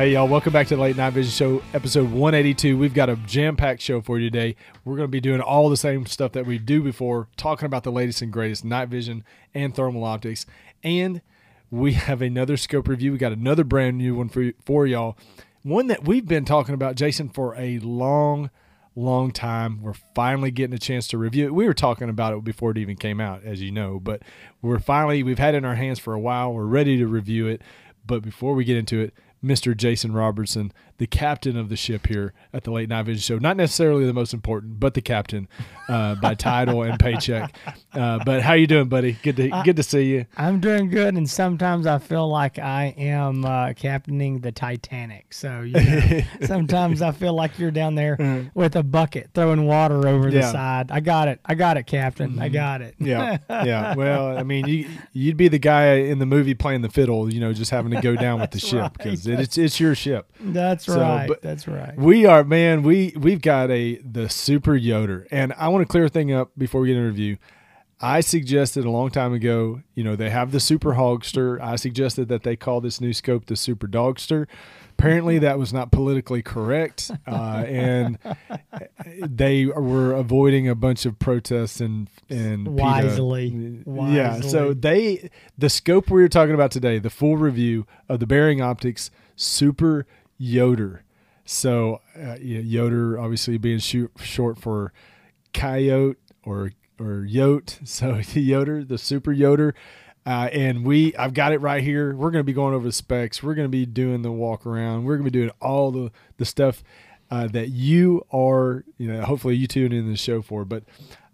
Hey, y'all. Welcome back to the Late Night Vision Show, episode 182. We've got a jam-packed show for you today. We're going to be doing all the same stuff that we do before, talking about the latest and greatest night vision and thermal optics. And we have another scope review. We got another brand new one for y'all. One that we've been talking about, Jason, for a long time. We're finally getting a chance to review it. We were talking about it before it even came out, as you know, but we've had it in our hands for a while. We're ready to review it. But before we get into it, Mr. Jason Robertson, the captain of the ship here at the Late Night Vision Show. Not necessarily the most important, but the captain by title and paycheck. But how you doing, buddy? Good to see you. I'm doing good, and sometimes I feel like I am captaining the Titanic. So sometimes I feel like you're down there with a bucket throwing water over the side. I got it, Captain. Mm-hmm. I got it. Yeah. Well, I mean, you'd be the guy in the movie playing the fiddle, just having to go down with the ship because it's your ship. That's right. That's right. We are, man. We've got the Super Yoder, and I want to clear a thing up before we get into review. I suggested a long time ago, they have the Super Hogster. I suggested that they call this new scope the Super Dogster. Apparently, that was not politically correct, and they were avoiding a bunch of protests and wisely. Yeah. So the scope we were talking about today, the full review of the Bearing Optics Super Yoder. So Yoder obviously being short for coyote or yote. So Yoder, the Super Yoder. And I've got it right here. We're going to be going over the specs. We're going to be doing the walk around. We're going to be doing all the stuff that you are, hopefully you tune in the show for. But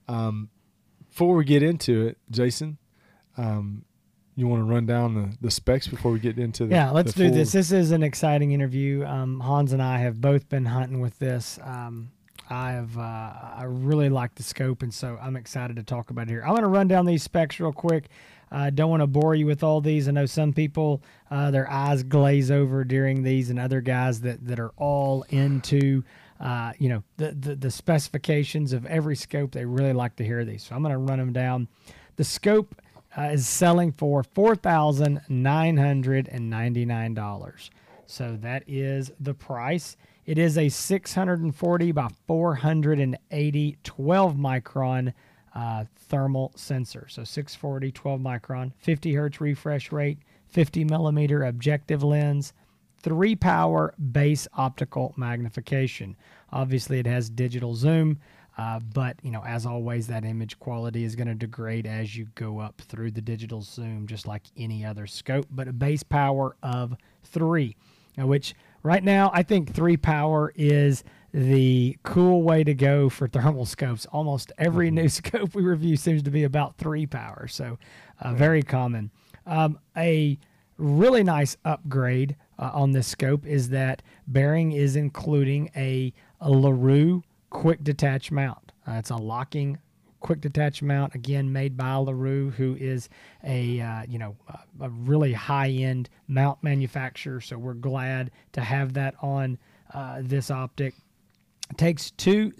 before we get into it, Jason, you want to run down the specs before we get into the let's do this. This is an exciting interview. Hans and I have both been hunting with this. I really like the scope, and so I'm excited to talk about it here. I'm going to run down these specs real quick. I don't want to bore you with all these. I know some people, their eyes glaze over during these, and other guys that are all into, the specifications of every scope. They really like to hear these. So I'm going to run them down. The scope is selling for $4,999. So that is the price. It is a 640 by 480 12 micron thermal sensor. So 640, 12 micron, 50 hertz refresh rate, 50 millimeter objective lens, 3-power base optical magnification. Obviously, it has digital zoom, but as always, that image quality is going to degrade as you go up through the digital zoom, just like any other scope. But a base power of 3, which right now I think 3 power is the cool way to go for thermal scopes. Almost every new scope we review seems to be about 3 power, so very common. A really nice upgrade on this scope is that Bearing is including a LaRue quick detach mount. It's a locking quick detach mount, again made by LaRue, who is a really high-end mount manufacturer. So we're glad to have that on this optic. It takes 2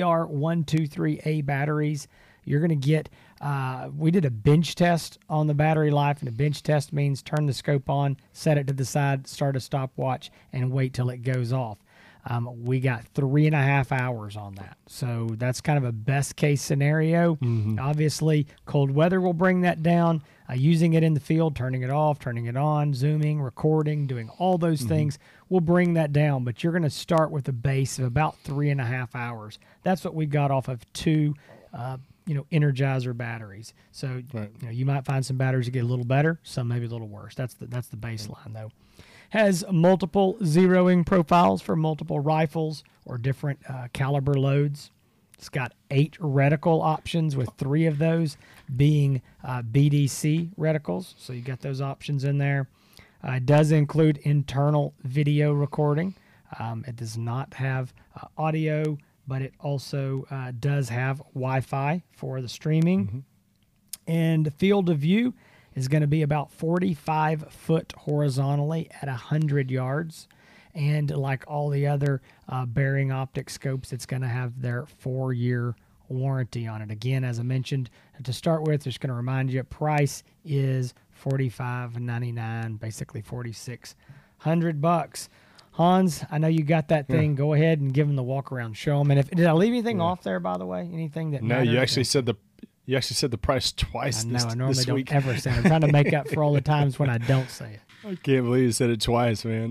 CR123A batteries. You're going to get, we did a bench test on the battery life, and a bench test means turn the scope on, set it to the side, start a stopwatch, and wait till it goes off. We got 3.5 hours on that. So that's kind of a best case scenario. Mm-hmm. Obviously, cold weather will bring that down. Using it in the field, turning it off, turning it on, zooming, recording, doing all those things will bring that down. But you're going to start with a base of about 3.5 hours. That's what we got off of 2 Energizer batteries. So you might find some batteries that get a little better, some maybe a little worse. That's the baseline, though. Has multiple zeroing profiles for multiple rifles or different caliber loads. It's got 8 reticle options, with 3 of those being BDC reticles. So you got those options in there. It does include internal video recording. It does not have audio, but it also does have Wi-Fi for the streaming. Mm-hmm. And the field of view is going to be about 45 foot horizontally at 100 yards. And like all the other Bearing optic scopes, it's going to have their 4-year warranty on it. Again, as I mentioned, to start with, just going to remind you, price is $45.99, basically $4,600. Hans, I know you got that thing. Go ahead and give them the walk around. Show them. And if did I leave anything off there, by the way? Anything that No, mattered? you actually said the price twice. I know. I normally this don't week. ever say it. I'm trying to make up for all the times when I don't say it. I can't believe you said it twice, man.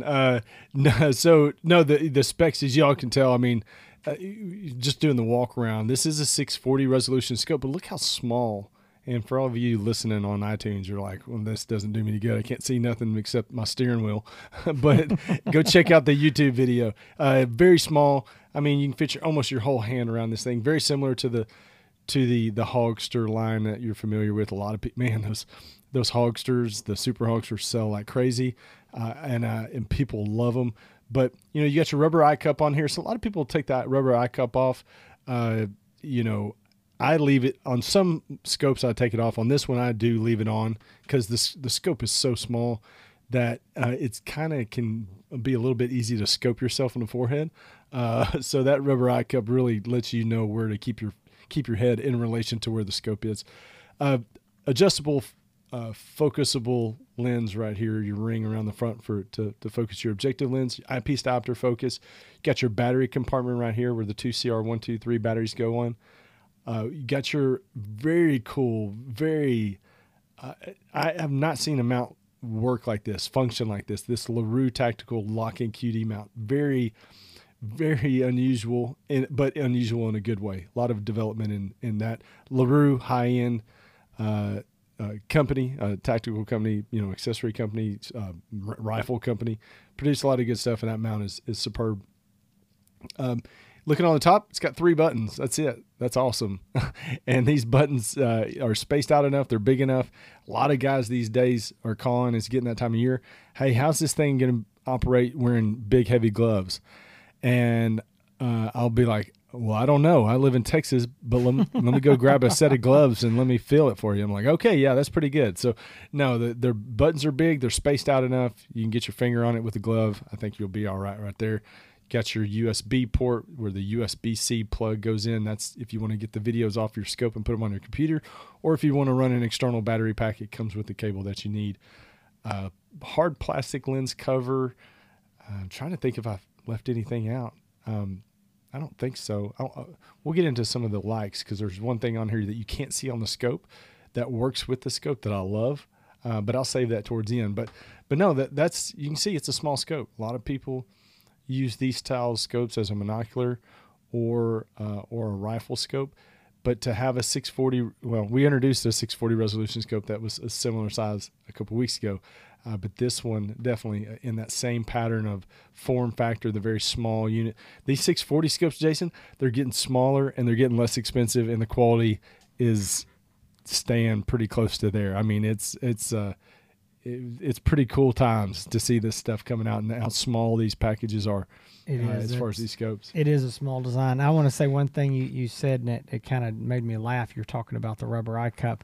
The specs, as y'all can tell, I mean, just doing the walk around, this is a 640 resolution scope, but look how small. And for all of you listening on iTunes, you're like, well, this doesn't do me any good. I can't see nothing except my steering wheel. But go check out the YouTube video. Very small. I mean, you can fit almost your whole hand around this thing. Very similar to the Hogster line that you're familiar with. A lot of people, man, those Hogsters, the Super Hogsters sell like crazy, and people love them. But you got your rubber eye cup on here, so a lot of people take that rubber eye cup off. I leave it on some scopes. I take it off. On this one, I do leave it on because the scope is so small that it's kind of can be a little bit easy to scope yourself in the forehead. So that rubber eye cup really lets you know where to keep your head in relation to where the scope is. Adjustable, focusable lens right here. Your ring around the front to focus your objective lens. Eyepiece diopter focus. You got your battery compartment right here where the two CR123 batteries go on. You got your very cool, I have not seen a mount work like this, function like this. This LaRue Tactical Lock-in QD mount. Very, very unusual, but unusual in a good way. A lot of development in that. LaRue, high-end company, tactical company, accessory company, rifle company. Produce a lot of good stuff, and that mount is superb. Looking on the top, it's got 3 buttons. That's it. That's awesome. And these buttons are spaced out enough. They're big enough. A lot of guys these days are calling. It's getting that time of year. Hey, how's this thing going to operate wearing big, heavy gloves? And I'll be like, well, I don't know. I live in Texas, but let me go grab a set of gloves and let me feel it for you. I'm like, okay, yeah, that's pretty good. So, no, their buttons are big. They're spaced out enough. You can get your finger on it with the glove. I think you'll be all right there. Got your USB port where the USB-C plug goes in. That's if you want to get the videos off your scope and put them on your computer, or if you want to run an external battery pack, it comes with the cable that you need. Hard plastic lens cover. I'm trying to think if I've left anything out. I don't think so. We'll get into some of the likes because there's one thing on here that you can't see on the scope that works with the scope that I love, but I'll save that towards the end. But no, that's you can see it's a small scope. A lot of people use these style scopes as a monocular or a rifle scope, but to have a 640, well, we introduced a 640 resolution scope that was a similar size a couple weeks ago, but this one definitely in that same pattern of form factor, the very small unit. These 640 scopes, Jason, they're getting smaller and they're getting less expensive, and the quality is staying pretty close to there. I mean, it's pretty cool times to see this stuff coming out and how small these packages are as far as these scopes. It is a small design. I want to say one thing you said, and it kind of made me laugh. You're talking about the rubber eye cup.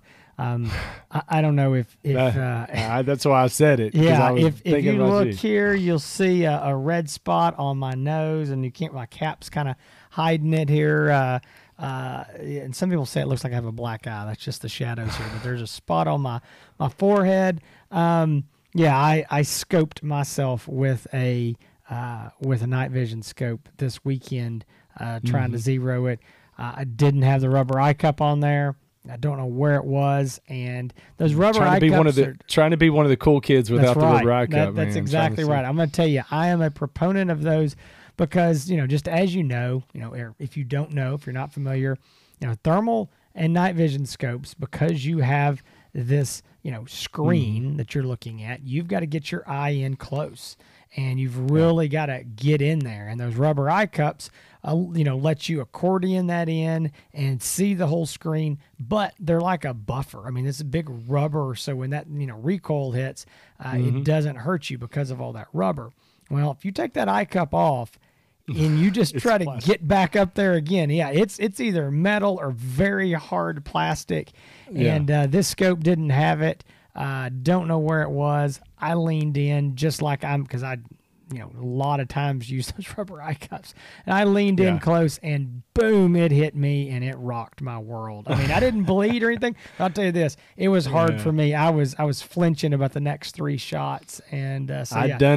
I don't know if that's why I said it. Yeah, if you look here, you'll see a red spot on my nose, and my cap's kind of hiding it here. And some people say it looks like I have a black eye. That's just the shadows here. But there's a spot on my forehead. I scoped myself with a night vision scope this weekend, trying to zero it. I didn't have the rubber eye cup on there. I don't know where it was, and those rubber eye cups trying to be one of the cool kids without the rubber eye cup. That's exactly right. I'm going to tell you, I am a proponent of those. Because, just as you know, if you don't know, if you're not familiar, thermal and night vision scopes, because you have this, screen that you're looking at, you've got to get your eye in close, and you've really got to get in there. And those rubber eye cups, let you accordion that in and see the whole screen, but they're like a buffer. I mean, it's a big rubber, so when that, recoil hits, it doesn't hurt you because of all that rubber. Well, if you take that eye cup off and you just try to get back up there again, it's either metal or very hard plastic. Yeah. And this scope didn't have it. Don't know where it was. I leaned in just like because I, a lot of times use those rubber eye cups. And I leaned in close and boom, it hit me and it rocked my world. I mean, I didn't bleed or anything. I'll tell you this, it was hard for me. I was flinching about the next 3 shots. And I'd done it.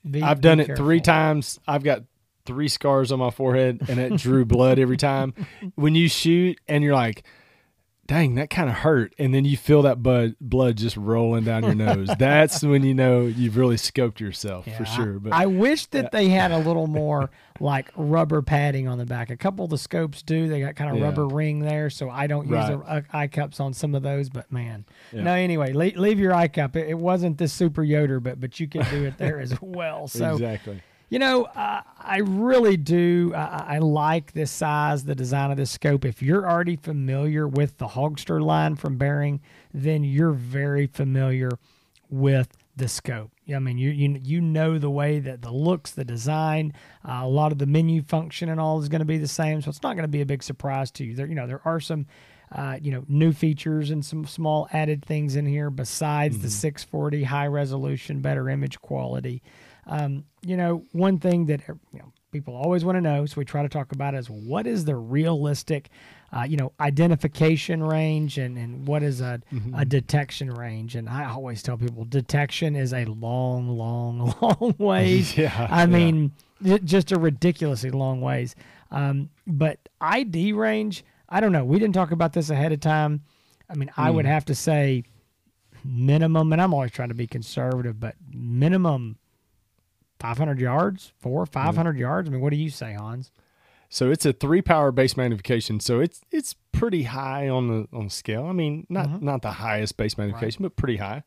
I've done be it 3 careful. times. I've got 3 scars on my forehead, and it drew blood every time. When you shoot and you're like, dang, that kind of hurt. And then you feel that blood just rolling down your nose. That's when you know you've really scoped yourself for sure. But I wish that they had a little more like rubber padding on the back. A couple of the scopes do. They got kind of rubber ring there, so I don't use the eye cups on some of those. But man, no. Anyway, leave your eye cup. It wasn't this Super Yoder, but you can do it there as well. So exactly. You know, I really do. I like this size, the design of this scope. If you're already familiar with the Hogster line from Bering, then you're very familiar with the scope. I mean, you know the way that the looks, the design, a lot of the menu function and all is going to be the same. So it's not going to be a big surprise to you. There are some new features and some small added things in here besides the 640 high resolution, better image quality. One thing that people always want to know, so we try to talk about is what is the realistic, identification range and what is a detection range. And I always tell people detection is a long, long, long ways. I mean, just a ridiculously long ways. But ID range, I don't know. We didn't talk about this ahead of time. I mean, I would have to say minimum, and I'm always trying to be conservative, but minimum 500 yards, 500 yards. I mean, what do you say, Hans? So it's a 3-power base magnification. So it's pretty high on the scale. I mean, not the highest base magnification, but pretty high.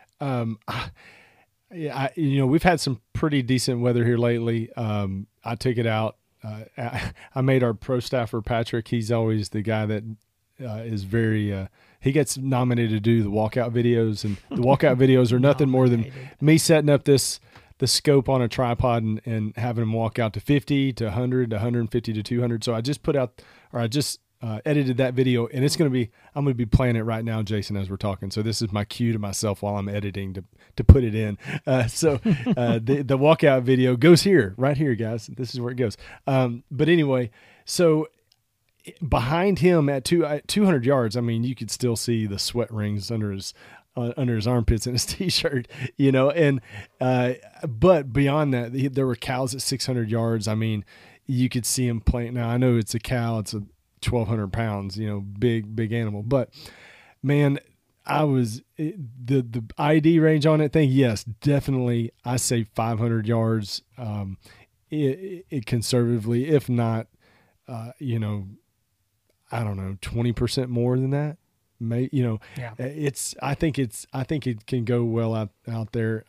We've had some pretty decent weather here lately. I took it out. I made our pro staffer Patrick. He's always the guy that is very. He gets nominated to do the walkout videos, and the walkout videos are nothing more than me setting up the scope on a tripod and having them walk out to 50 to 100 to 150 to 200. So I just edited that video, and I'm going to be playing it right now, Jason, as we're talking. So this is my cue to myself while I'm editing to put it in. The walkout video goes here, right here, guys. This is where it goes. But anyway, so behind him at 200 yards, I mean, you could still see the sweat rings under his armpits in his t-shirt, but beyond that, there were cows at 600 yards. I mean, you could see him playing. Now I know it's a cow, it's a 1,200 pounds, big animal, but man, the ID range on that thing. Yes, definitely. I say 500 yards, it conservatively, if not, I don't know, 20% more than that. I think it can go well out there.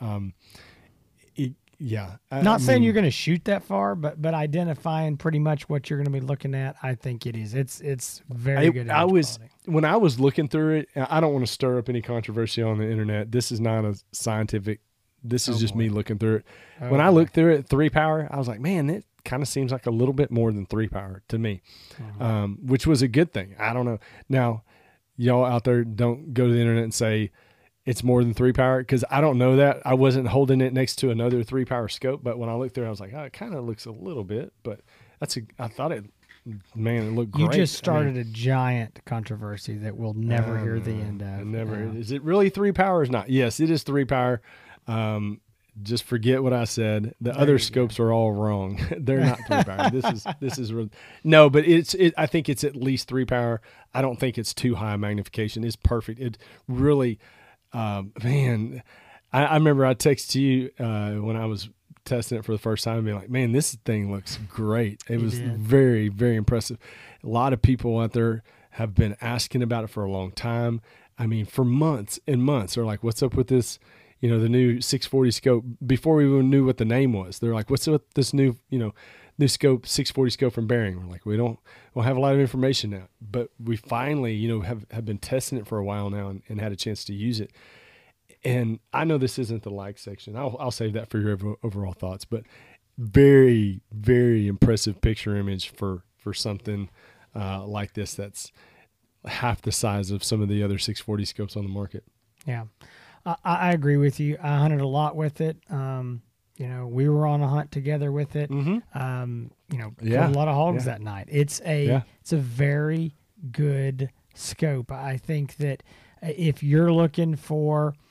Not saying you're going to shoot that far, but identifying pretty much what you're going to be looking at, I think it is. It's very good. When I was looking through it, I don't want to stir up any controversy on the internet. This is not a scientific. This is just me looking through it. When I looked through it, 3-power, I was like, man, it kind of seems like a little bit more than 3-power to me, which was a good thing. I don't know. Now, y'all out there, don't go to the internet and say it's more than 3-power, because I don't know that. I wasn't holding it next to another 3-power scope, but when I looked through it, I was like, oh, it kind of looks a little bit, but I thought it looked great. You just started a giant controversy that we'll never hear the end of. Is it really 3-power or not? Yes, it is 3-power. Just forget what I said. The other scopes are all wrong. They're not 3-power. This is no, but I think it's at least 3-power. I don't think it's too high magnification. It's perfect. It really, man. I remember I texted you when I was testing it for the first time, and being like, man, this thing looks great. It was very, very impressive. A lot of people out there have been asking about it for a long time. I mean, for months and months. They're like, what's up with this? The new 640 scope, before we even knew what the name was. They're like, what's up with this new scope, 640 scope from Bering? We're like, we don't have a lot of information now, but we finally, have been testing it for a while now and had a chance to use it. And I know this isn't the like section. I'll save that for your overall thoughts, but very, very impressive picture image for something like this. That's half the size of some of the other 640 scopes on the market. Yeah. I agree with you. I hunted a lot with it. We were on a hunt together with it. Killed a lot of hogs that night. It's a very good scope. I think that if you're looking for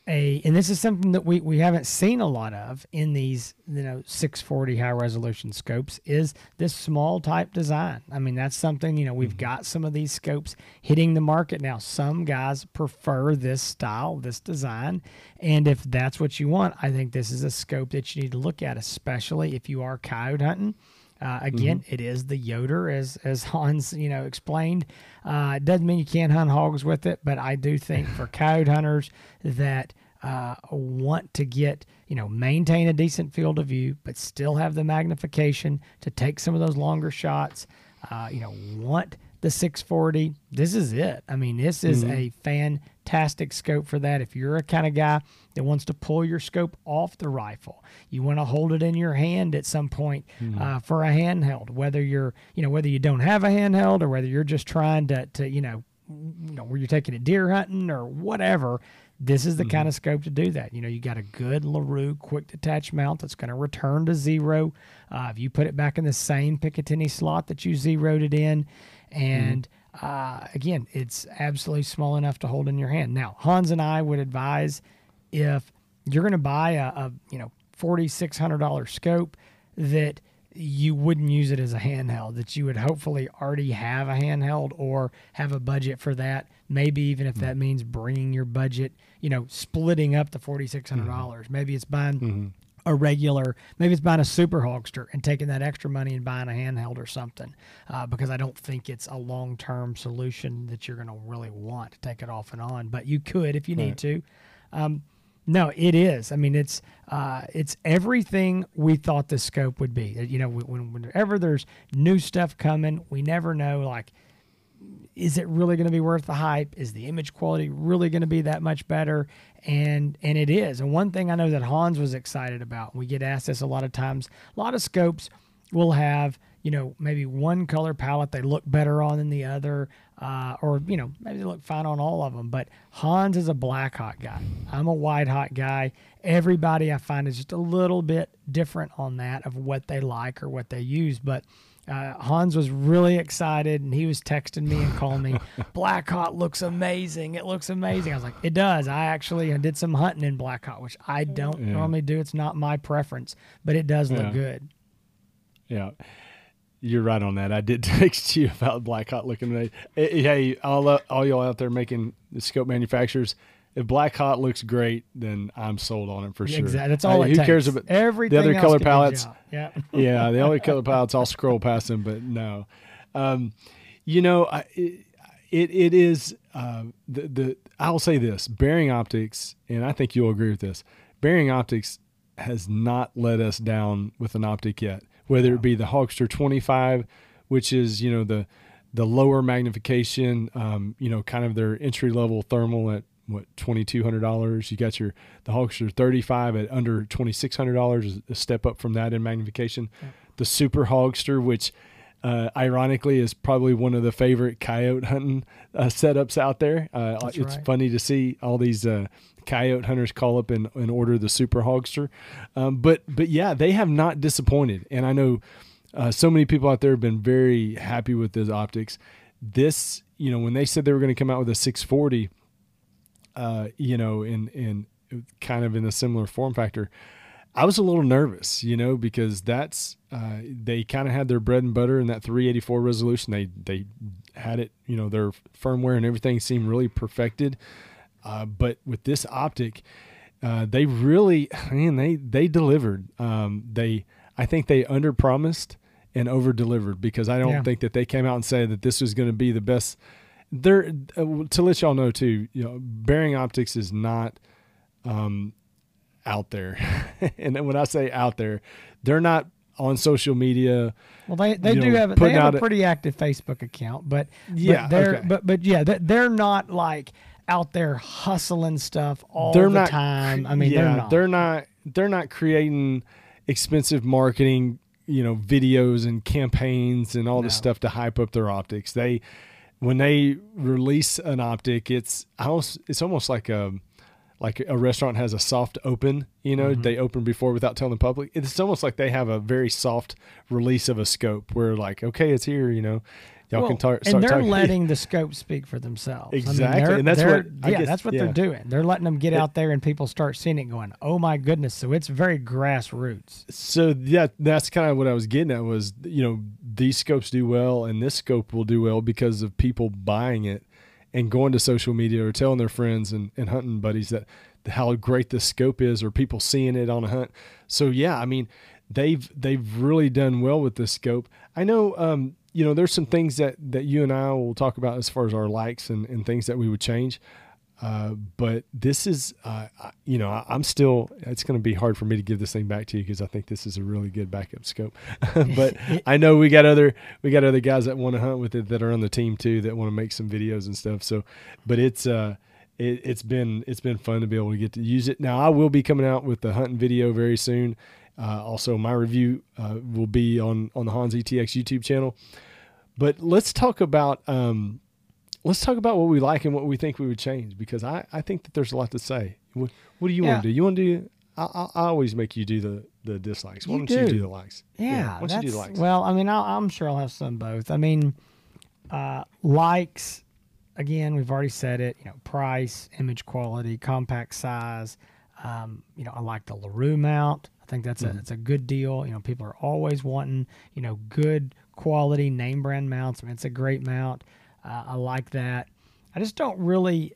and this is something that we haven't seen a lot of in these 640 high resolution scopes, is this small type design. I mean, that's something, we've got some of these scopes hitting the market now. Some guys prefer this style, this design, and if that's what you want, I think this is a scope that you need to look at, especially if you are coyote hunting. Again, it is the Yoder, as Hans explained. It doesn't mean you can't hunt hogs with it, but I do think for coyote hunters that want to get maintain a decent field of view, but still have the magnification to take some of those longer shots. Want the 640. This is it. I mean, this is a fantastic scope for that. If you're a kind of guy that wants to pull your scope off the rifle, you want to hold it in your hand at some point for a handheld, whether whether you don't have a handheld or whether you're just trying to where you're taking it deer hunting or whatever. This is the kind of scope to do that. You got a good LaRue quick detach mount that's going to return to zero. If you put it back in the same Picatinny slot that you zeroed it in, and again, it's absolutely small enough to hold in your hand. Now, Hans and I would advise, if you're going to buy a $4,600 scope, that you wouldn't use it as a handheld, that you would hopefully already have a handheld or have a budget for that. Maybe even if that means bringing your budget, splitting up the $4,600. Maybe it's buying maybe it's buying a super hogster and taking that extra money and buying a handheld or something, because I don't think it's a long-term solution that you're going to really want to take it off and on, but you could if you need to. No, it is. I mean, it's everything we thought the scope would be. Whenever there's new stuff coming, we never know, like, is it really going to be worth the hype? Is the image quality really going to be that much better? And it is. And one thing I know that Hans was excited about, we get asked this a lot of times, a lot of scopes will have, maybe one color palette they look better on than the other, or, maybe they look fine on all of them. But Hans is a black hot guy. I'm a white hot guy. Everybody I find is just a little bit different on that of what they like or what they use. But Hans was really excited, and he was texting me and calling me, Black Hot looks amazing. It looks amazing. I was like, it does. I did some hunting in Black Hot, which I don't normally do. It's not my preference, but it does look good. Yeah. You're right on that. I did text you about Black Hot looking amazing. Hey, all y'all out there making the scope manufacturers, if Black Hot looks great, then I'm sold on it for sure. Exactly. That's all it who takes. Cares about everything the other else color can do the palettes? job. Yeah. Yeah, the other color palettes, I'll scroll past them, but no. It is I'll say this, Bearing Optics, and I think you'll agree with this, Bearing Optics has not let us down with an optic yet, whether it be the Hogster 25, which is, the lower magnification, kind of their entry-level thermal at, $2,200. You got the Hogster 35 at under $2,600, a step up from that in magnification. Yeah. The Super Hogster, which ironically is probably one of the favorite coyote hunting setups out there. It's funny to see all these coyote hunters call up and order the Super Hogster. But yeah, they have not disappointed. And I know so many people out there have been very happy with those optics. This, when they said they were going to come out with a 640, in kind of in a similar form factor, I was a little nervous, because that's they kind of had their bread and butter in that 384 resolution. They had it, their firmware and everything seemed really perfected. But with this optic, they really, they delivered. I think they underpromised and over-delivered, because I don't think that they came out and said that this was going to be the best. To let y'all know too, Bearing Optics is not out there. And then when I say out there, they're not on social media. Well, they have a pretty active Facebook account, but they're not like out there hustling stuff all the time. I mean, they're not creating expensive marketing, videos and campaigns and all this stuff to hype up their optics. When they release an optic, it's almost like a like a restaurant has a soft open, they open before without telling the public. It's almost like they have a very soft release of a scope where like, okay, it's here, y'all can start and they're talking. letting the scope speak for themselves. Exactly. And that's what they're doing. They're letting them get out there and people start seeing it going, oh my goodness. So it's very grassroots. So that's kind of what I was getting at was, these scopes do well and this scope will do well because of people buying it and going to social media or telling their friends and hunting buddies that how great this scope is, or people seeing it on a hunt. So yeah, I mean, they've really done well with this scope. I know, there's some things that you and I will talk about as far as our likes and things that we would change. But this is, I'm still, it's going to be hard for me to give this thing back to you because I think this is a really good backup scope. But I know we got other guys that want to hunt with it that are on the team too, that want to make some videos and stuff. So, but it's been fun to be able to get to use it. Now I will be coming out with the hunting video very soon. Also my review, will be on the Hans ETX YouTube channel, but let's talk about what we like and what we think we would change, because I think that there's a lot to say. What do you want to do? You want to do? I always make you do the dislikes. Why don't you do the likes? Yeah, why don't you do the likes? Well, I mean, I'm sure I'll have some both. I mean, likes. Again, we've already said it. Price, image quality, compact size. I like the LaRue mount. I think that's a good deal. People are always wanting good quality name brand mounts. I mean, it's a great mount. I like that. I just don't really,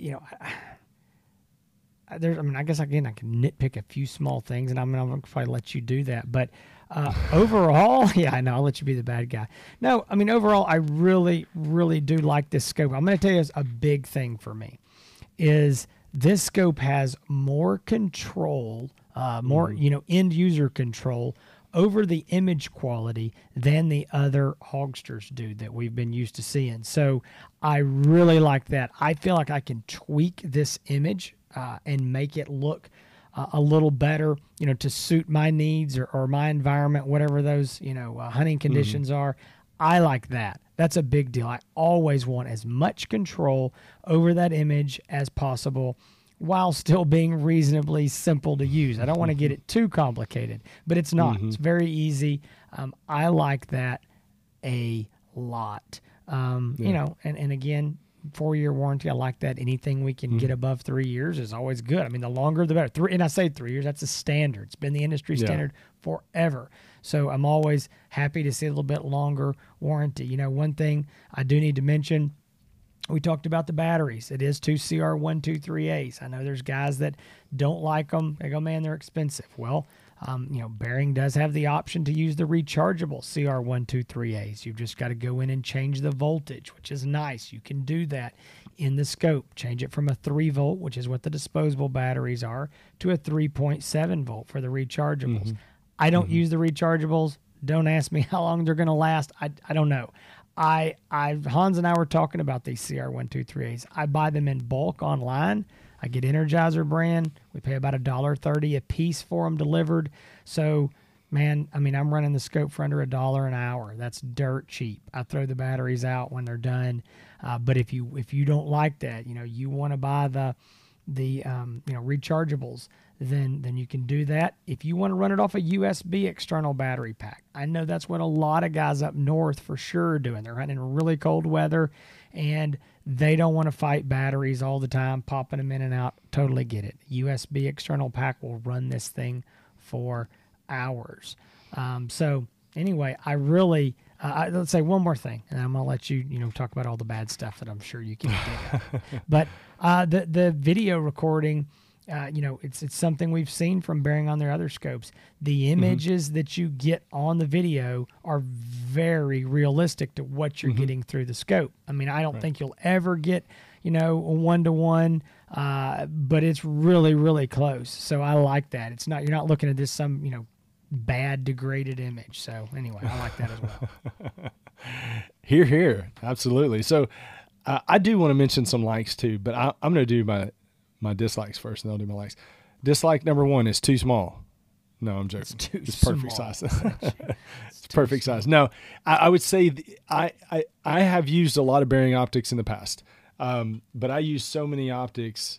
I guess again I can nitpick a few small things, and I'm going to probably let you do that. But overall, yeah, I know I'll let you be the bad guy. No, I mean overall, I really, really do like this scope. I'm going to tell you a big thing for me is this scope has more control, more end user control over the image quality than the other Hogsters do that we've been used to seeing. So I really like that. I feel like I can tweak this image and make it look a little better, to suit my needs or my environment, whatever those, hunting conditions are. I like that. That's a big deal. I always want as much control over that image as possible, while still being reasonably simple to use. I don't want to get it too complicated, but it's not. It's very easy. I like that a lot. And again, 4-year warranty. I like that. Anything we can get above 3 years is always good. I mean, the longer the better. And I say 3 years, that's a standard. It's been the industry standard forever. So I'm always happy to see a little bit longer warranty. One thing I do need to mention, we talked about the batteries. It is 2 CR123As. I know there's guys that don't like them. They go, man, they're expensive. Well, Bearing does have the option to use the rechargeable CR123As. You've just got to go in and change the voltage, which is nice. You can do that in the scope. Change it from a 3 volt, which is what the disposable batteries are, to a 3.7 volt for the rechargeables. I don't use the rechargeables. Don't ask me how long they're going to last. I don't know. Hans and I were talking about these CR123As. I buy them in bulk online. I get Energizer brand. We pay about $1.30 a piece for them delivered. So, man, I mean, I'm running the scope for under $1 an hour. That's dirt cheap. I throw the batteries out when they're done. But if you don't like that, you want to buy the rechargeables, then you can do that. If you want to run it off a USB external battery pack, I know that's what a lot of guys up north for sure are doing. They're hunting in really cold weather, and they don't want to fight batteries all the time, popping them in and out. Totally get it. USB external pack will run this thing for hours. So anyway, I really let's say one more thing, and I'm gonna let you talk about all the bad stuff that I'm sure you can think of. But the video recording, it's something we've seen from Bearing on their other scopes. The images that you get on the video are very realistic to what you're getting through the scope. I mean, I don't think you'll ever get, a 1-to-1, but it's really, really close. So I like that. You're not looking at this some, bad degraded image. So anyway, I like that as well. Here. Absolutely. So I do want to mention some likes too, but I'm going to do my dislikes first, and I'll do my likes. Dislike number 1 is too small. No, I'm joking. It's perfect size. It's perfect size. No, I would say I have used a lot of Bearing optics in the past, but I use so many optics,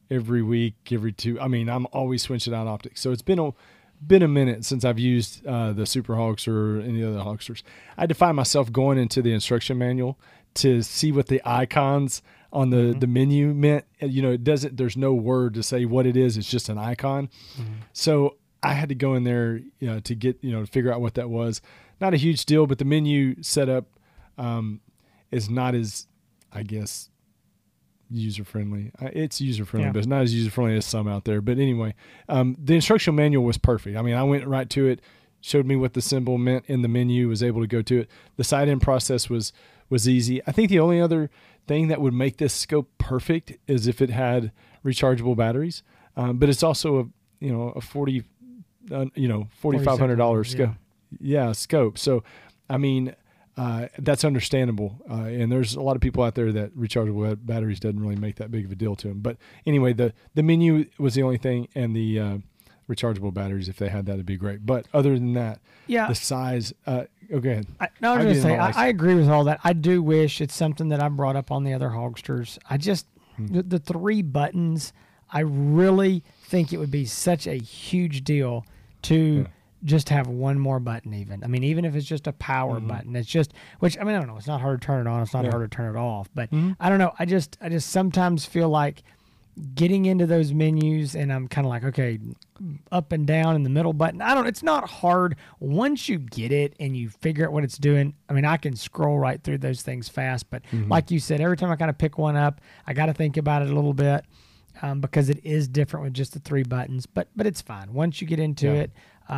every week, every two. I mean, I'm always switching out optics. So it's been a minute since I've used the Super Hawks or any other Hawksters. I had to find myself going into the instruction manual to see what the icons on the menu meant. You know, there's no word to say what it is. It's just an icon. So I had to go in there, to get, to figure out what that was. Not a huge deal, but the menu setup is not as, I guess, user-friendly. It's user-friendly, but it's not as user-friendly as some out there. But anyway, the instructional manual was perfect. I mean, I went right to it, showed me what the symbol meant in the menu, was able to go to it. The side-in process was easy. I think the only other thing that would make this scope perfect is if it had rechargeable batteries. But it's also a $4,500 scope. Yeah, scope. So, I mean, that's understandable. And there's a lot of people out there that rechargeable batteries doesn't really make that big of a deal to them. But anyway, the menu was the only thing, and the rechargeable batteries, if they had that, it'd be great. But other than that, the size. Go ahead. I was going to say, I agree with all that. I do wish it's something that I brought up on the other Hogsters. I just the 3 buttons. I really think it would be such a huge deal to just have one more button. Even if it's just a power button, it's just, which, I don't know, it's not hard to turn it on, it's not hard to turn it off, but I don't know, I just sometimes feel like getting into those menus and I'm kind of like, okay, up and down in the middle button, it's not hard once you get it and you figure out what it's doing. I can scroll right through those things fast, but like you said, every time I kind of pick one up, I got to think about it a little bit. Because it is different with just the 3 buttons, but it's fine. Once you get into it,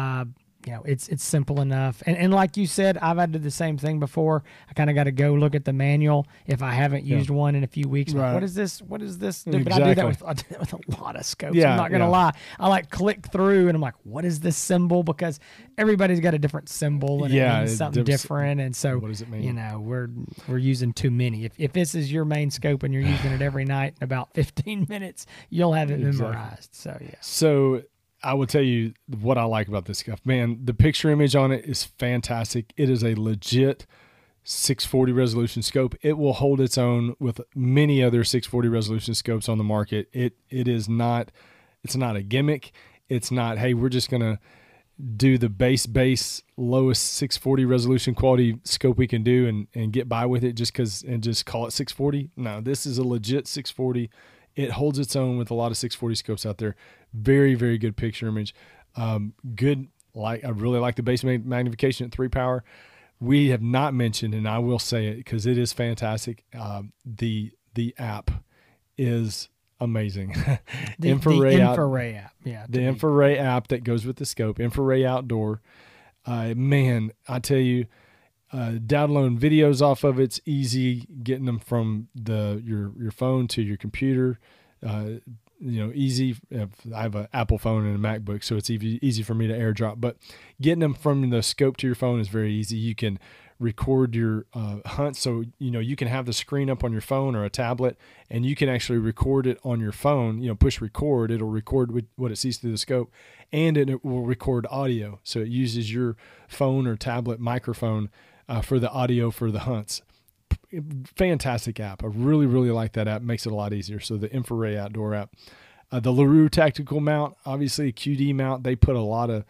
it's simple enough. And like you said, I've had to do the same thing before. I kind of got to go look at the manual if I haven't used one in a few weeks. Right. What is this? What is this? Exactly. But I do that with a lot of scopes. I'm not going to lie. I click through and I'm like, what is this symbol? Because everybody's got a different symbol and it means something different. And so, what does it mean? We're using too many. If this is your main scope and you're using it every night in about 15 minutes, you'll have it memorized. So, yeah. So, I will tell you what I like about this stuff. Man, the picture image on it is fantastic. It is a legit 640 resolution scope. It will hold its own with many other 640 resolution scopes on the market. It's not a gimmick. It's not, hey, we're just going to do the base lowest 640 resolution quality scope we can do and get by with it just call it 640. No, this is a legit 640. It holds its own with a lot of 640 scopes out there. Very, very good picture image. Good. I really like the base magnification at 3 power. We have not mentioned, and I will say it because it is fantastic. The app is amazing. The Infraray app. Yeah. The Infraray app that goes with the scope. Infraray Outdoor. Man, I tell you, downloading videos off of it's easy. Getting them from your phone to your computer, easy. I have an Apple phone and a MacBook, so it's easy for me to AirDrop. But getting them from the scope to your phone is very easy. You can record your hunt, so you can have the screen up on your phone or a tablet, and you can actually record it on your phone. Push record. It'll record what it sees through the scope, and it will record audio. So it uses your phone or tablet microphone for the audio for the hunts. Fantastic app. I really, really like that app. Makes it a lot easier. So the Infraray Outdoor app. The LaRue tactical mount, obviously a QD mount. They put a lot of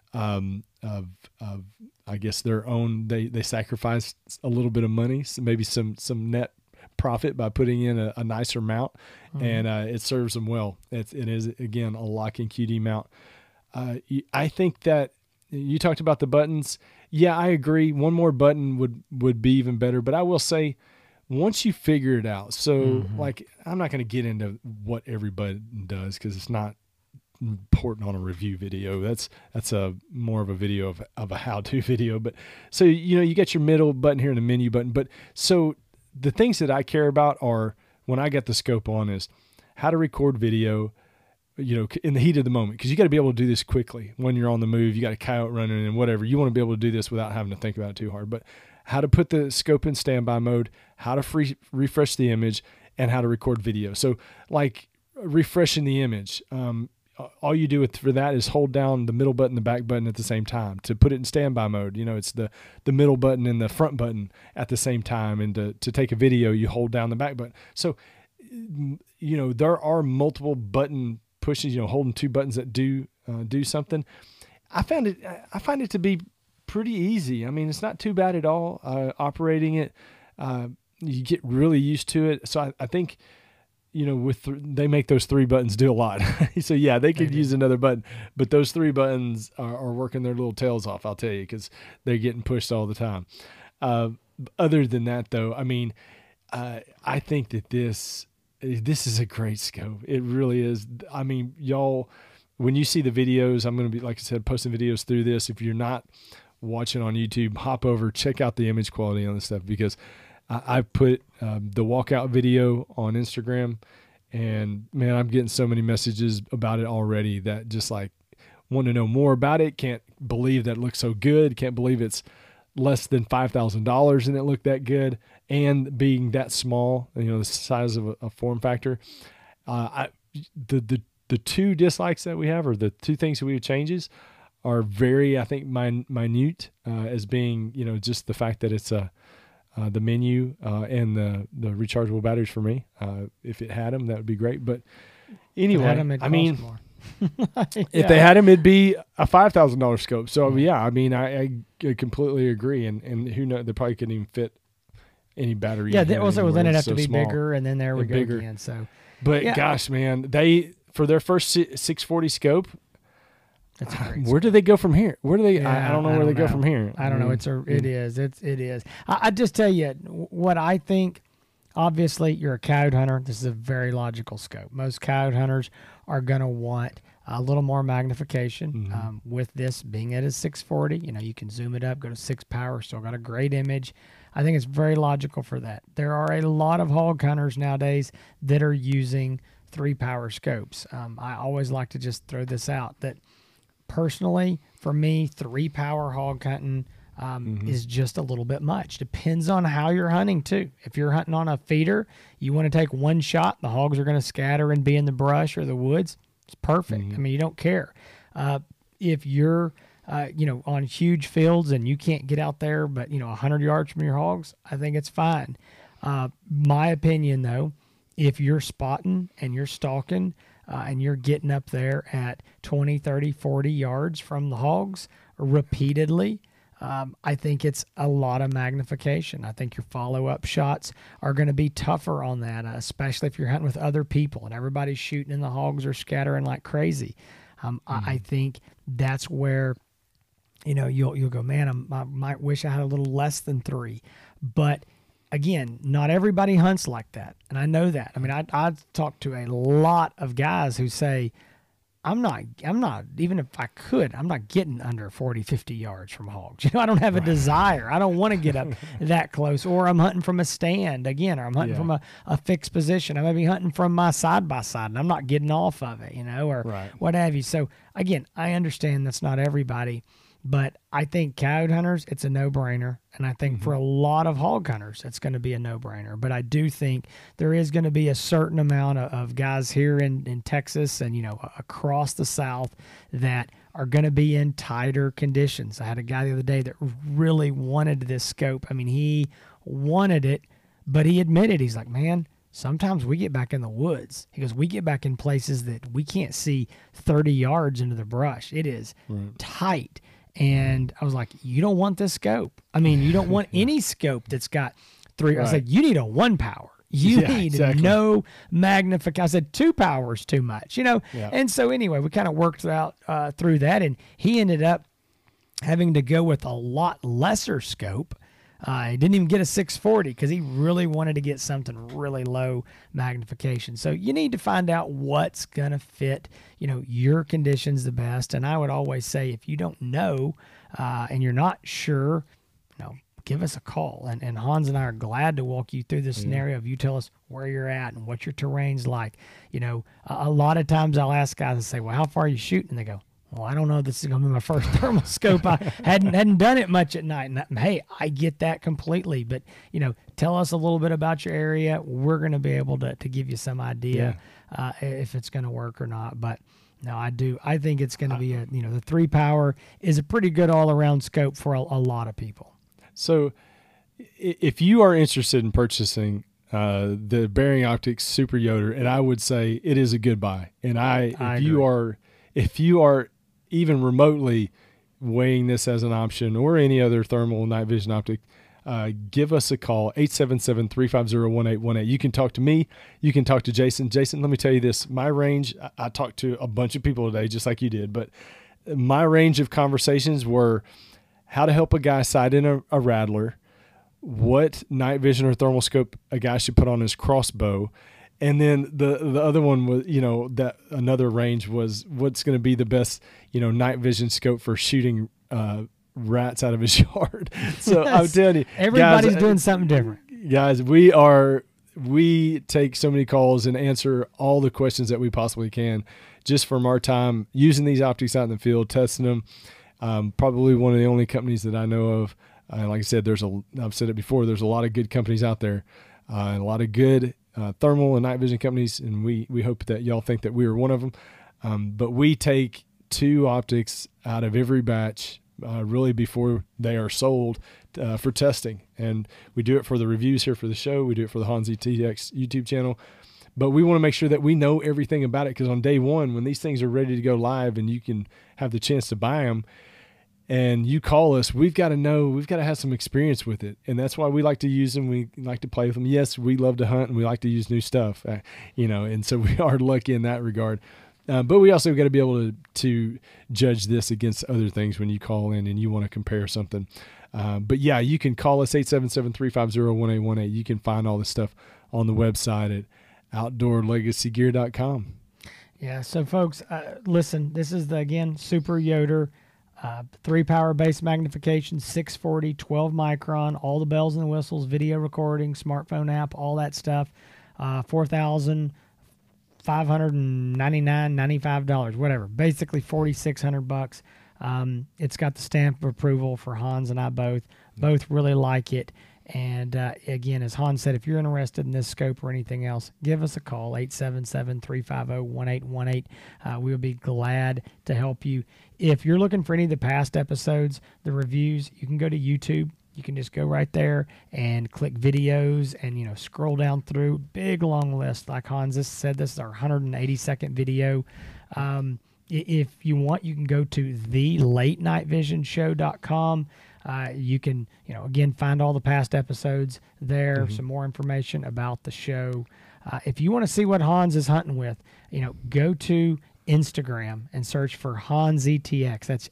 I guess their own. They sacrifice a little bit of money, so maybe some net profit by putting in a nicer mount, and it serves them well. It is again a locking QD mount. I think that you talked about the buttons. Yeah, I agree. One more button would be even better. But I will say, once you figure it out, so I'm not going to get into what every button does because it's not important on a review video. That's a more of a video of a how-to video. But so you get your middle button here and the menu button. But so the things that I care about are when I get the scope on is how to record video, in the heat of the moment, because you got to be able to do this quickly when you're on the move. You got a coyote running and whatever. You want to be able to do this without having to think about it too hard. But how to put the scope in standby mode, how to refresh the image, and how to record video. So like refreshing the image, all you do for that is hold down the middle button, the back button at the same time. To put it in standby mode, it's the middle button and the front button at the same time. And to take a video, you hold down the back button. So there are multiple button pushes, holding two buttons that do something. I find it to be pretty easy. I mean, it's not too bad at all operating it. You get really used to it. So I think, they make those three buttons do a lot. So yeah, they could use another button, but those three buttons are working their little tails off, I'll tell you, because they're getting pushed all the time. Other than that, though, I mean, I think that this is a great scope. It really is. I mean, y'all, when you see the videos, I'm going to be, like I said, posting videos through this. If you're not watching on YouTube, hop over, check out the image quality on this stuff, because I put the walkout video on Instagram, and man, I'm getting so many messages about it already that just like want to know more about it. Can't believe that it looks so good. Can't believe it's less than $5,000 and it looked that good, and being that small, the size of a form factor. The two dislikes that we have, or the two things that we would changes, are very, I think, minute, as being, just the fact that it's the menu and the rechargeable batteries for me. If it had them, that would be great. But anyway, I mean, more. If they had them, it'd be a $5,000 scope. So yeah, I mean, I completely agree. And who knows? They probably couldn't even fit any battery. Yeah, then it'd have to be bigger, and then there we go bigger. Again. So, but yeah. Gosh, man, for their first 640 scope. That's great. Where do they go from here? Where do they? Yeah, I don't know where they go from here. I don't know. It is. I just tell you what I think. Obviously, you're a coyote hunter. This is a very logical scope. Most coyote hunters are going to want a little more magnification. With this being at a 640, you can zoom it up, go to 6 power, still got a great image. I think it's very logical for that. There are a lot of hog hunters nowadays that are using 3 power scopes. I always like to just throw this out that personally, for me, 3 power hog hunting is just a little bit much. Depends on how you're hunting too. If you're hunting on a feeder, you want to take one shot, the hogs are going to scatter and be in the brush or the woods. It's perfect. I mean, you don't care. If you're, on huge fields and you can't get out there, but 100 yards from your hogs, I think it's fine. My opinion though, if you're spotting and you're stalking, and you're getting up there at 20, 30, 40 yards from the hogs repeatedly, I think it's a lot of magnification. I think your follow-up shots are going to be tougher on that, especially if you're hunting with other people and everybody's shooting and the hogs are scattering like crazy. I think that's where, you'll go, man, I might wish I had a little less than 3. But again, not everybody hunts like that, and I know that. I mean, I talk to a lot of guys who say, I'm not, even if I could, I'm not getting under 40, 50 yards from hogs. I don't have a desire. I don't want to get up that close, or I'm hunting from a stand again, or I'm hunting from a fixed position. I may be hunting from my side-by-side, and I'm not getting off of it, or what have you. So again, I understand that's not everybody, but I think coyote hunters, it's a no-brainer. And I think for a lot of hog hunters, it's going to be a no-brainer. But I do think there is going to be a certain amount of guys here in Texas and, across the South that are going to be in tighter conditions. I had a guy the other day that really wanted this scope. I mean, he wanted it, but he admitted, he's like, man, sometimes we get back in the woods. He goes, we get back in places that we can't see 30 yards into the brush. It is tight. And I was like, you don't want this scope. I mean, you don't want any scope that's got 3. I was like, you need a 1 power. You need no magnification. I said 2 power is too much, And so anyway, we kind of worked out through that. And he ended up having to go with a lot lesser scope. He didn't even get a 640 because he really wanted to get something really low magnification. So you need to find out what's going to fit, your conditions the best. And I would always say, if you don't know and you're not sure, give us a call. And Hans and I are glad to walk you through the scenario of you tell us where you're at and what your terrain's like. A lot of times I'll ask guys and say, well, how far are you shooting? And they go, well, I don't know. This is going to be my first thermal scope. I hadn't done it much at night. And hey, I get that completely. But, tell us a little bit about your area. We're going to be able to give you some idea if it's going to work or not. But, no, I do. I think it's going to be the 3 power is a pretty good all-around scope for a lot of people. So if you are interested in purchasing the Bearing Optics Super Yoder, and I would say it is a good buy. And if you are even remotely weighing this as an option or any other thermal night vision optic, give us a call, 877-350-1818. You can talk to me. You can talk to Jason. Jason, let me tell you this. My range, I talked to a bunch of people today, just like you did, but my range of conversations were how to help a guy sight in a rattler, what night vision or thermal scope a guy should put on his crossbow. And then the other one was, that another range was what's going to be the best, night vision scope for shooting rats out of his yard. So I'm telling you, everybody's guys, doing something different. Guys, we take so many calls and answer all the questions that we possibly can just from our time using these optics out in the field, testing them. Probably one of the only companies that I know of. Like I said, I've said it before, there's a lot of good companies out there, and a lot of good thermal and night vision companies, and we hope that y'all think that we are one of them. But we take 2 optics out of every batch really before they are sold for testing. And we do it for the reviews here for the show. We do it for the Hans ETX YouTube channel. But we want to make sure that we know everything about it, because on day one, when these things are ready to go live and you can have the chance to buy them and you call us, we've got to have some experience with it. And that's why we like to use them. We like to play with them. Yes, we love to hunt and we like to use new stuff, and so we are lucky in that regard. But we also got to be able to judge this against other things when you call in and you want to compare something. But yeah, you can call us 877-350-1818. You can find all this stuff on the website at outdoorlegacygear.com. Yeah. So folks, listen, this is again, Super Yoder, 3 power base magnification, 640, 12 micron, all the bells and whistles, video recording, smartphone app, all that stuff. $4,599.95, whatever, basically $4,600. It's got the stamp of approval for Hans and I both really like it. And again, as Hans said, if you're interested in this scope or anything else, give us a call, 877-350-1818. We would be glad to help you. If you're looking for any of the past episodes, the reviews, you can go to YouTube. You can just go right there and click videos and, scroll down through. Big, long list. Like Hans just said, this is our 182nd video. If you want, you can go to thelatenightvision.show.com. You can, again, find all the past episodes there, some more information about the show. If you want to see what Hans is hunting with, go to Instagram and search for Hans ETX. That's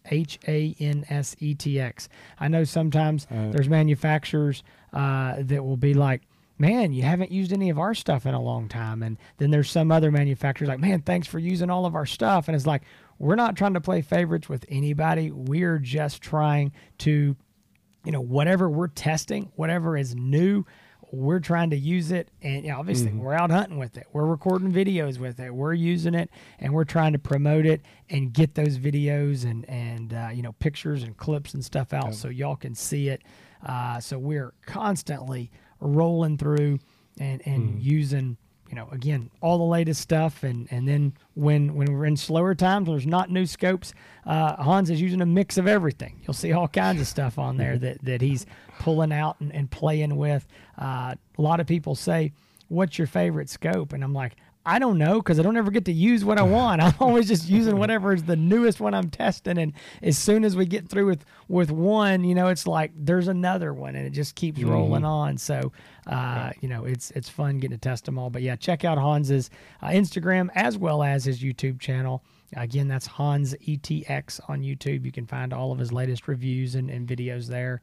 HANSETX. I know sometimes there's manufacturers that will be like, man, you haven't used any of our stuff in a long time. And then there's some other manufacturers like, man, thanks for using all of our stuff. And it's like, we're not trying to play favorites with anybody. We're just trying to, whatever we're testing, whatever is new, we're trying to use it. And obviously we're out hunting with it. We're recording videos with it. We're using it and we're trying to promote it and get those videos and pictures and clips and stuff out so y'all can see it. So we're constantly rolling through and using, again, all the latest stuff. And then when we're in slower times, there's not new scopes. Hans is using a mix of everything. You'll see all kinds of stuff on there that he's pulling out and playing with. A lot of people say, what's your favorite scope? And I'm like, I don't know, because I don't ever get to use what I want. I'm always just using whatever is the newest one I'm testing. And as soon as we get through with one, it's like there's another one, and it just keeps rolling on. So, it's fun getting to test them all. But yeah, check out Hans's Instagram as well as his YouTube channel. Again, that's Hans ETX on YouTube. You can find all of his latest reviews and videos there.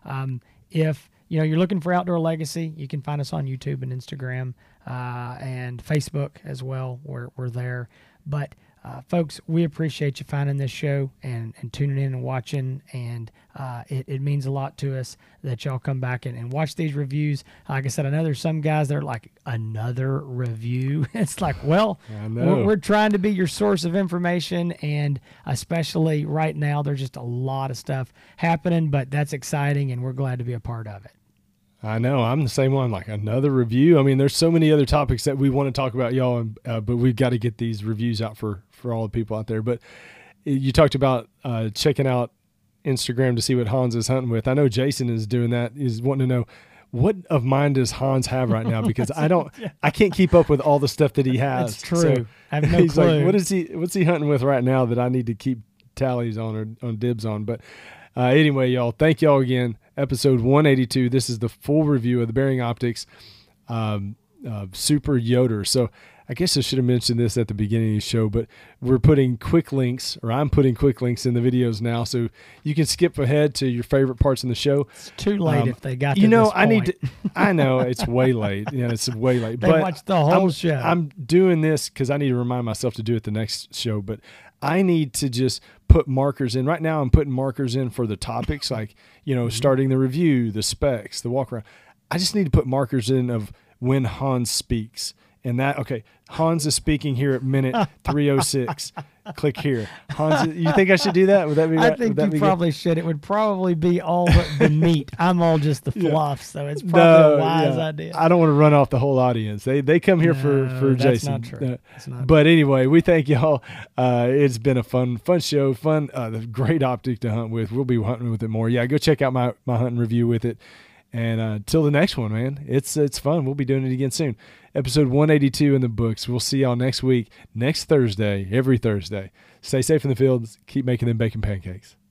If you're looking for Outdoor Legacy, you can find us on YouTube and Instagram and Facebook as well. We're there. But folks, we appreciate you finding this show and tuning in and watching. And it means a lot to us that y'all come back and watch these reviews. Like I said, I know there's some guys that are like, another review. It's like, well, we're trying to be your source of information. And especially right now, there's just a lot of stuff happening, but that's exciting and we're glad to be a part of it. I know. I'm the same one. Like, another review. I mean, there's so many other topics that we want to talk about, y'all, but we've got to get these reviews out for all the people out there. But you talked about checking out Instagram to see what Hans is hunting with. I know Jason is doing that. He's wanting to know what of mine does Hans have right now? Because I can't keep up with all the stuff that he has. That's true. So I have no he's clue. like, what's he hunting with right now that I need to keep tallies on or on dibs on? But anyway, y'all, thank y'all again. Episode 182. This is the full review of the Bearing Optics Super Yoder. So I guess I should have mentioned this at the beginning of the show, but we're putting quick links, or I'm putting quick links in the videos now, so you can skip ahead to your favorite parts in the show. It's too late if they got to you know, this point. I know it's way late. Yeah, it's way late. They but watched the whole show. I'm doing this because I need to remind myself to do it the next show, but I need to just put markers in. Right now I'm putting markers in for the topics, like, starting the review, the specs, the walk around. I just need to put markers in of when Hans speaks. And Hans is speaking here at minute 306. Click here. Hans, you think I should do that? Would that be? I think you probably should. It would probably be all the meat. I'm all just the fluff, so it's probably a wise idea. I don't want to run off the whole audience. They come here for that's Jason. Not true. But anyway, we thank y'all. It's been a fun show. The great optic to hunt with. We'll be hunting with it more. Yeah, go check out my hunting review with it. And till the next one, man, it's fun. We'll be doing it again soon. Episode 182 in the books. We'll see y'all next week, next Thursday, every Thursday. Stay safe in the fields. Keep making them bacon pancakes.